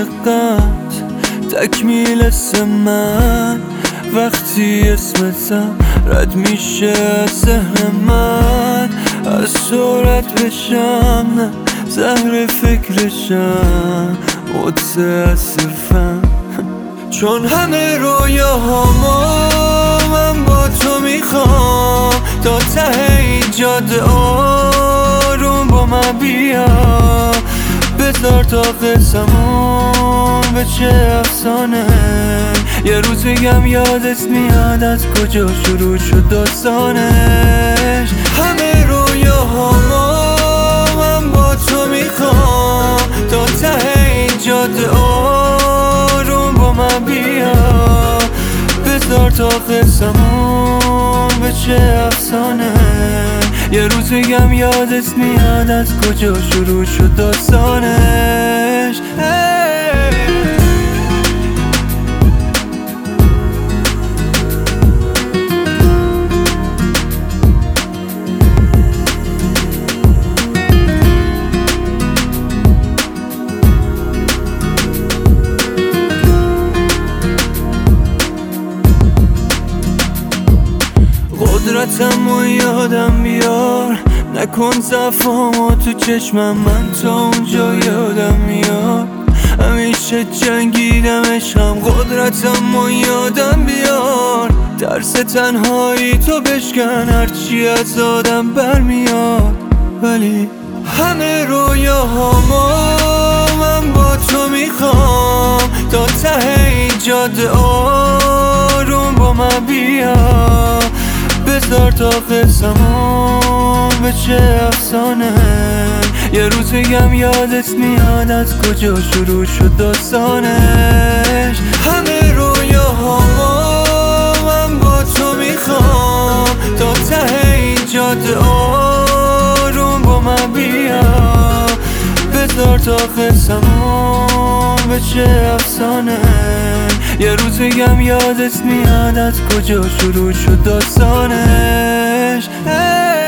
دقت تکمیل اسم من وقتی اسمتم رد میشه از ذهن من، از سرعت بشم نه زهر فکرشم متاسفم. چون همه رویاهامو من با تو میخوام، تا ته این جاده آروم با من بیا. بذار تا قصمون به چه افسانه، یه روز میگم یادت میاد از کجا شروع شد داستانش. همه رویاهامو من با تو میخوام، تا ته این جاده آروم با من بیا. بذار تا قصمون به چه افسانه، یه روز میگم یادت میاد از کجا شروع شد داستانش. قدرتم و یادم بیار، نکن ضعفامو تو چشمم، من تا اونجا یادم میاد همیشه جنگیدم عشقم. قدرتم و یادم بیار، ترس تنهایی تو بشکن هرچی از آدم برمیاد. ولی همه رویاهامو من با تو میخوام، تا ته این جاده آروم با من بیا. بذار تا قصمون به چه افسانه، یه روز میگم یادت میاد از کجا شروع شد داستانش. همه رویاهامو من با تو میخوام، تا ته این جاده آروم با من بیا. بذار تا قصمون به چه افسانه، یه روز میگم یادت میاد از کجا شروع شد داستانش.